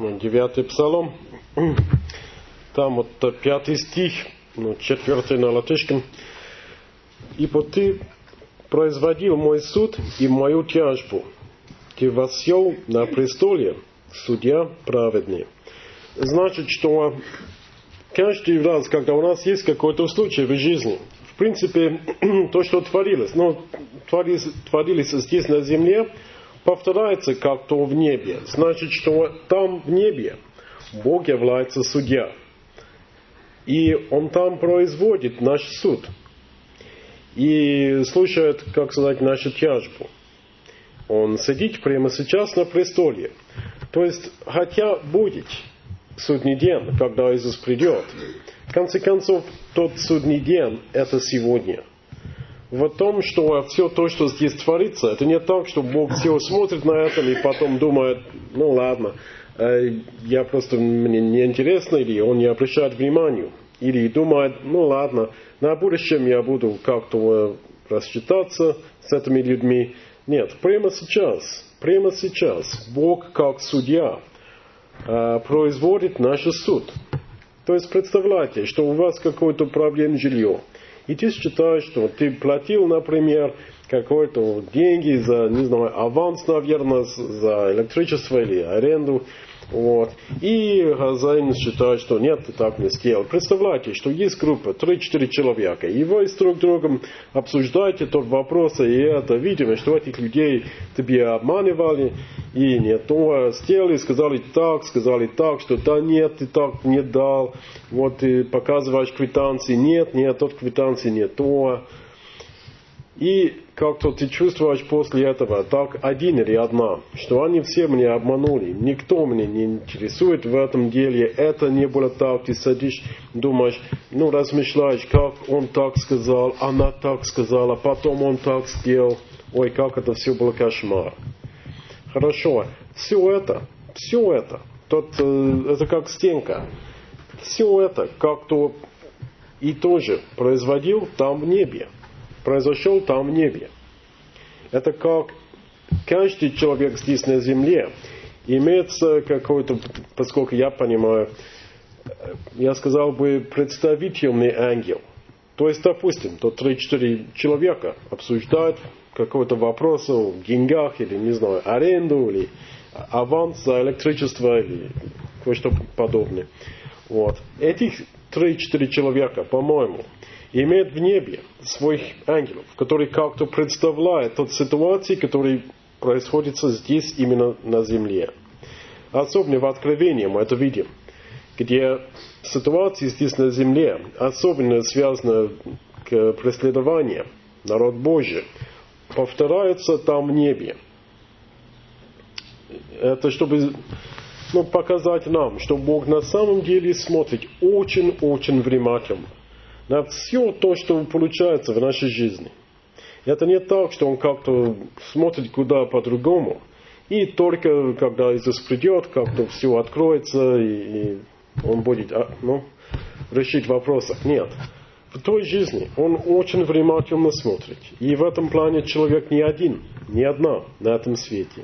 9 псалом, там вот 5 стих, 4 на латышском. «Ибо ты производил мой суд и мою тяжбу, ты воссел на престоле, судья праведный». Значит, что каждый раз, когда у нас есть какой-то случай в жизни, в принципе, то, что творилось, творилось здесь на земле, повторяется как-то в небе. Значит, что там в небе Бог является судья. И Он там производит наш суд. И слушает, как сказать, нашу тяжбу. Он сидит прямо сейчас на престоле. То есть, хотя будет судный день, когда Иисус придет, в конце концов, тот судный день – это сегодня. В том, что все то, что здесь творится, это не так, что Бог все смотрит на это и потом думает, ладно, я просто, мне неинтересно, или Он не обращает внимания, или думает, ладно, на будущем я буду как-то рассчитаться с этими людьми. Нет, прямо сейчас Бог как судья производит наш суд. То есть представляете, что у вас какой-то проблем с жильем. И ты считаешь, что ты платил, например, какой-то деньги за, не знаю, аванс, наверное, за электричество или аренду. Вот. И хозяин считает, что нет, ты так не сделал. Представляете, что есть группа 3-4 человека, и вы с друг другом обсуждаете тот вопрос, и это видимо, что этих людей тебе обманывали, и не то сделали, сказали так, что да нет, ты так не дал. Вот ты показываешь квитанции, нет, тот квитанции не то. И как-то ты чувствуешь после этого, так один или одна, что они все меня обманули, никто меня не интересует в этом деле, это не было так, ты сидишь, думаешь, размышляешь, как он так сказал, она так сказала, потом он так сделал, ой, как это все было кошмар. Хорошо, все это, это как стенка, все это как-то и тоже производил там в небе. Произошел там в небе. Это как каждый человек здесь на земле имеется какой-то, поскольку я понимаю, я сказал бы, представительный ангел. То есть, допустим, то 3-4 человека обсуждают какой-то вопрос о деньгах или, не знаю, аренду или аванс за электричество или кое-что подобное. Вот. Этих 3-4 человека, по-моему, имеют в небе своих ангелов, которые как-то представляют тот ситуации, которые происходят здесь именно на земле. Особенно в Откровении мы это видим, где ситуации здесь на земле особенно связаны к преследованию народ Божий, повторяются там в небе. Это чтобы показать нам, что Бог на самом деле смотрит очень-очень внимательно на все то, что получается в нашей жизни. Это не так, что Он как-то смотрит куда по-другому, и только когда Иисус придет, как-то все откроется, и Он будет решить вопросы. Нет. В той жизни Он очень внимательно смотрит. И в этом плане человек не один, не одна на этом свете.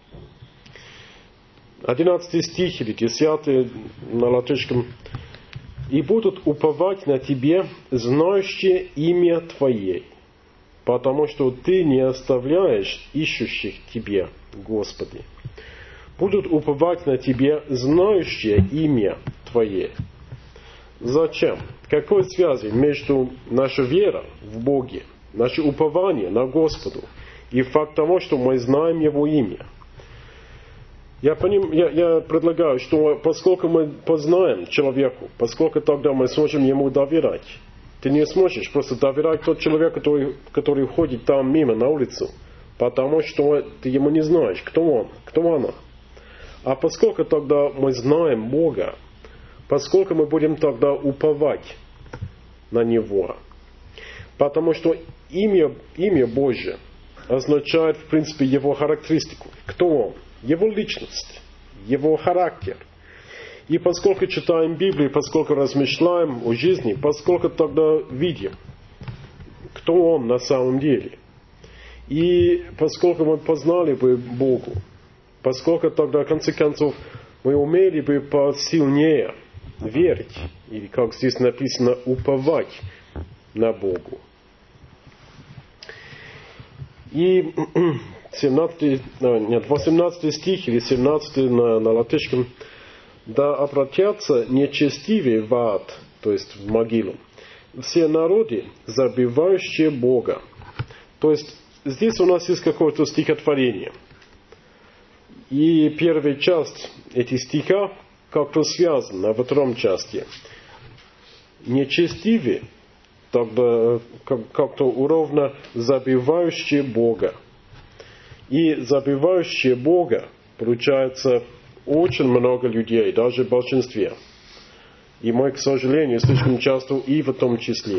11 стих или 10 на латышском. «И будут уповать на Тебе, знающие имя Твое, потому что Ты не оставляешь ищущих Тебе, Господи. Будут уповать на Тебе, знающие имя Твое». Зачем? Какой связи между нашей верой в Боге, наше упование на Господу и факт того, что мы знаем Его имя? Я предлагаю, что поскольку мы познаем человеку, поскольку тогда мы сможем ему доверять. Ты не сможешь просто доверять тот человек, который ходит там мимо на улицу, потому что ты ему не знаешь, кто он, кто она. А поскольку тогда мы знаем Бога, поскольку мы будем тогда уповать на Него, потому что имя Божье означает, в принципе, Его характеристику. Кто Он? Его личность, Его характер. И поскольку читаем Библию, поскольку размышляем о жизни, поскольку тогда видим, кто Он на самом деле. И поскольку мы познали бы Богу, поскольку тогда, в конце концов, мы умели бы посильнее верить, или, как здесь написано, уповать на Богу. И 18 стих или 17 на латышском. «Да обратятся нечестивые в ад», то есть в могилу, «все народы, забывающие Бога». То есть здесь у нас есть какое-то стихотворение. И первая часть этих стиха как-то связана во втором части. Нечестивые, тогда как-то уровно забывающие Бога. И забывающие Бога, получается, очень много людей, даже в большинстве. И мы, к сожалению, слишком часто и в том числе.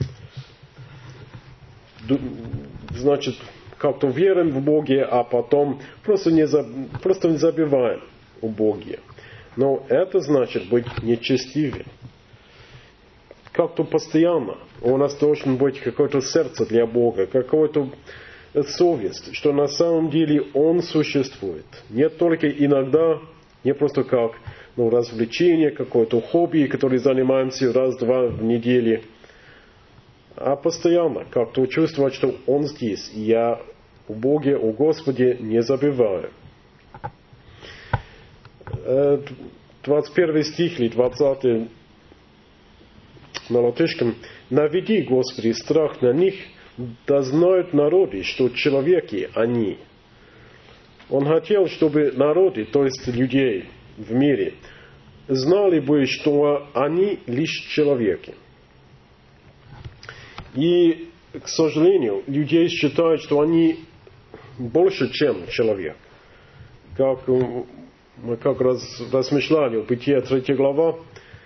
Значит, как-то верим в Боге, а потом просто не забываем о Боге. Но это значит быть нечестивым. Как-то постоянно у нас должен быть какое-то сердце для Бога, какое-то совесть, что на самом деле Он существует. Не только иногда, не просто как развлечение, какое-то хобби, которое занимаемся раз-два в неделю, а постоянно как-то чувствовать, что Он здесь, и я о Боге, о Господе не забываю. 21 стих или 20 на латышском. «Наведи, Господи, страх на них, да знают народы, что человеки они». Он хотел, чтобы народы, то есть людей в мире, знали бы, что они лишь человеки. И, к сожалению, людей считают, что они больше, чем человек. Как мы как раз размышляли в Бытие 3 глава,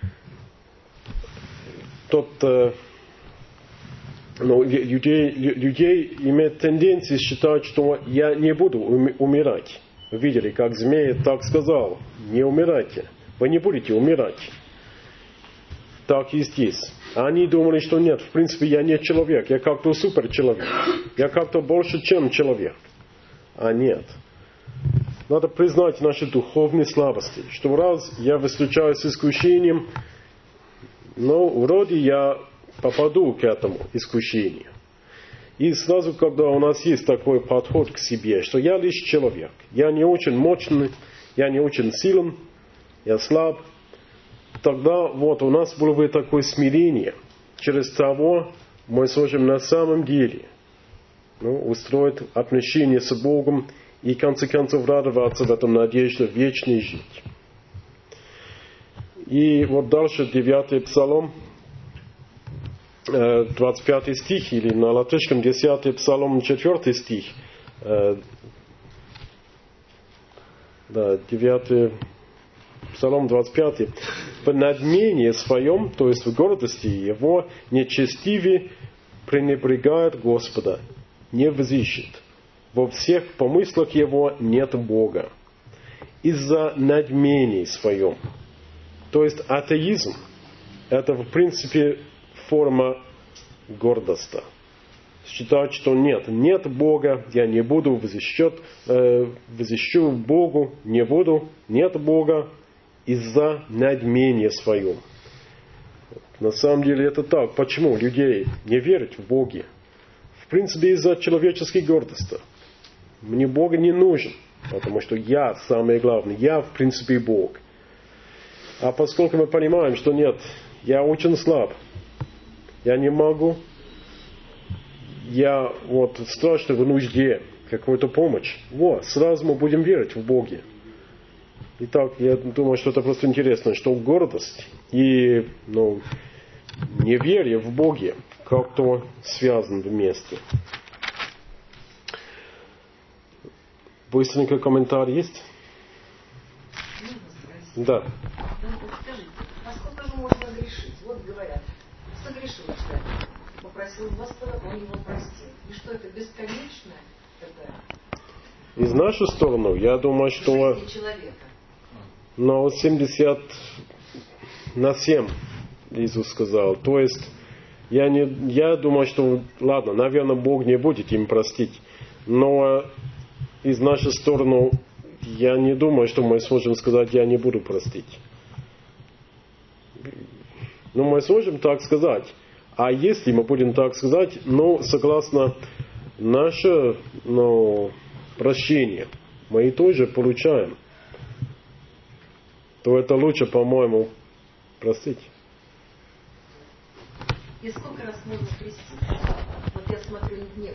людей имеют тенденцию считать, что я не буду умирать. Видели, как змея так сказал: не умирайте, вы не будете умирать. Так и здесь. Они думали, что нет, в принципе, я не человек, я как-то суперчеловек, я как-то больше, чем человек. А нет. Надо признать наши духовные слабости, что раз я встречаюсь с искушением, но вроде я попаду к этому искушению. И сразу, когда у нас есть такой подход к себе, что я лишь человек, я не очень мощный, я не очень силен, я слаб, тогда вот у нас было бы такое смирение. Через того мы сможем на самом деле устроить отношения с Богом и, в конце концов, радоваться в этом надежде вечной жить. И вот дальше 9 Псалом, 25 стих, или на латышском 10 Псалом, 4 стих. 9 Псалом 25. «В надмении своем, то есть в гордости его, нечестивый пренебрегает Господа, не взыщет. Во всех помыслах его нет Бога. Из-за надмений своем». То есть атеизм – это в принципе форма гордости. Считать, что нет Бога, я не буду взыщу Богу, не буду, нет Бога из-за надмения своем. На самом деле это так. Почему людей не верят в Боге? В принципе, из-за человеческой гордости. Мне Бог не нужен, потому что я самое главное, я в принципе Бог. А поскольку мы понимаем, что нет, я очень слаб, я не могу, я страшно в нужде, какую-то помощь, сразу мы будем верить в Боге. Итак, я думаю, что это просто интересно, что гордость и неверие в Боге как-то связаны вместе. Быстренько комментарий есть? Да. Скажите, а сколько же можно грешить? Вот говорят, согрешил человек, попросил Господа, он его простил. И что это, бесконечное? Из нашей стороны, я думаю, что... Жизни человека. 70 на 7, Иисус сказал. То есть, я думаю, что, ладно, наверное, Бог не будет им простить. Но из нашей стороны я не думаю, что мы сможем сказать, я не буду простить. Но мы сможем так сказать. А если мы будем так сказать, согласно наше прощение, мы и тоже получаем, то это лучше, по-моему, простить. И сколько раз можно простить? Вот я смотрю, нет,